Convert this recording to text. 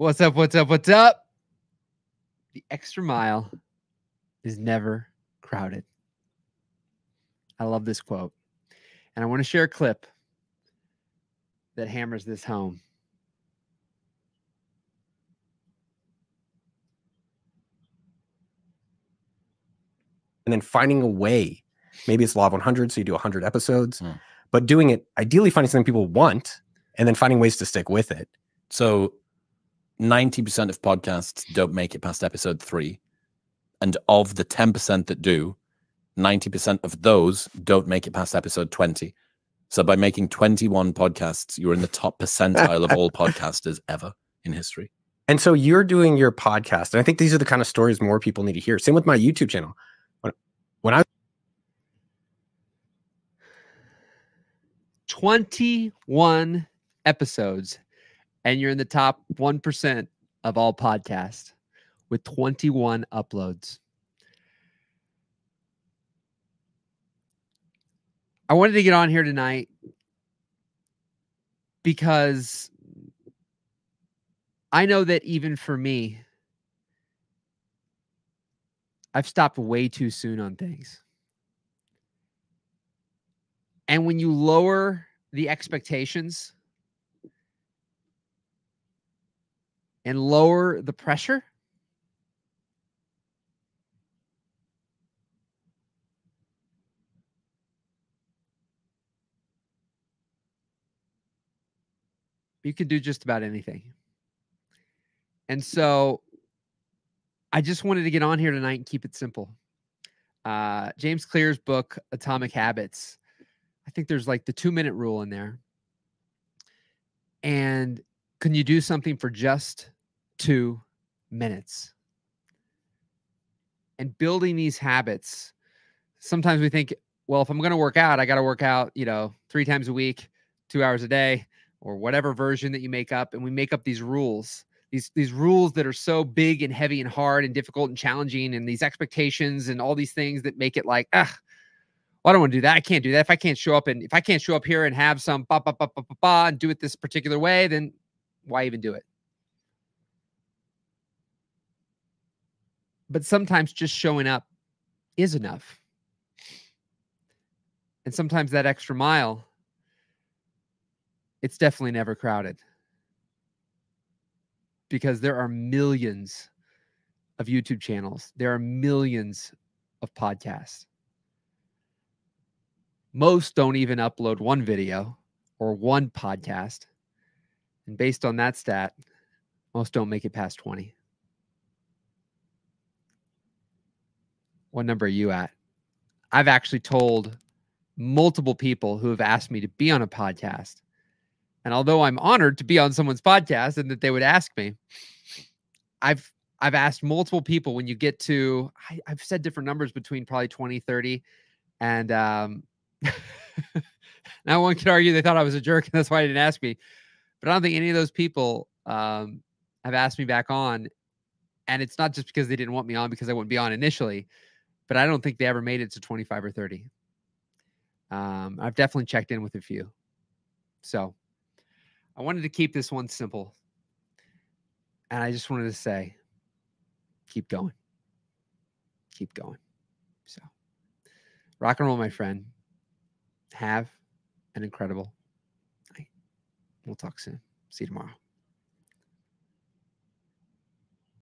What's up? What's up? What's up? The extra mile is never crowded. I love this quote. And I want to share a clip that hammers this home. And then finding a way. Maybe it's law of 100, so you do 100 episodes. But doing it, ideally finding something people want, and then finding ways to stick with it. So 90% of podcasts don't make it past episode 3. And of the 10% that do, 90% of those don't make it past episode 20. So by making 21 podcasts, you're in the top percentile of all podcasters ever in history. And so you're doing your podcast. And I think these are the kind of stories more people need to hear. Same with my YouTube channel. When I 21 episodes, and you're in the top 1% of all podcasts with 21 uploads. I wanted to get on here tonight because I know that even for me, I've stopped way too soon on things. And when you lower the expectations and lower the pressure, you can do just about anything. And so I just wanted to get on here tonight and keep it simple. James Clear's book, Atomic Habits. I think there's like the 2-minute rule in there. And can you do something for just 2 minutes? And building these habits, sometimes we think, well, if I'm going to work out, I got to work out, 3 times a week, 2 hours a day, or whatever version that you make up. And we make up these rules. These rules that are so big and heavy and hard and difficult and challenging, and these expectations and all these things that make it like, well, I don't want to do that. I can't do that. If I can't show up here and have some and do it this particular way, then why even do it? But sometimes just showing up is enough. And sometimes that extra mile, it's definitely never crowded. Because there are millions of YouTube channels. There are millions of podcasts. Most don't even upload one video or one podcast. And based on that stat, most don't make it past 20. What number are you at? I've actually told multiple people who have asked me to be on a podcast. And although I'm honored to be on someone's podcast and that they would ask me, I've asked multiple people when you get to, I've said different numbers between probably 20, 30. And now one could argue they thought I was a jerk and that's why they didn't ask me. But I don't think any of those people have asked me back on. And it's not just because they didn't want me on because I wouldn't be on initially, but I don't think they ever made it to 25 or 30. I've definitely checked in with a few. So I wanted to keep this one simple. And I just wanted to say, keep going. Keep going. So rock and roll, my friend. Have an incredible night. We'll talk soon. See you tomorrow.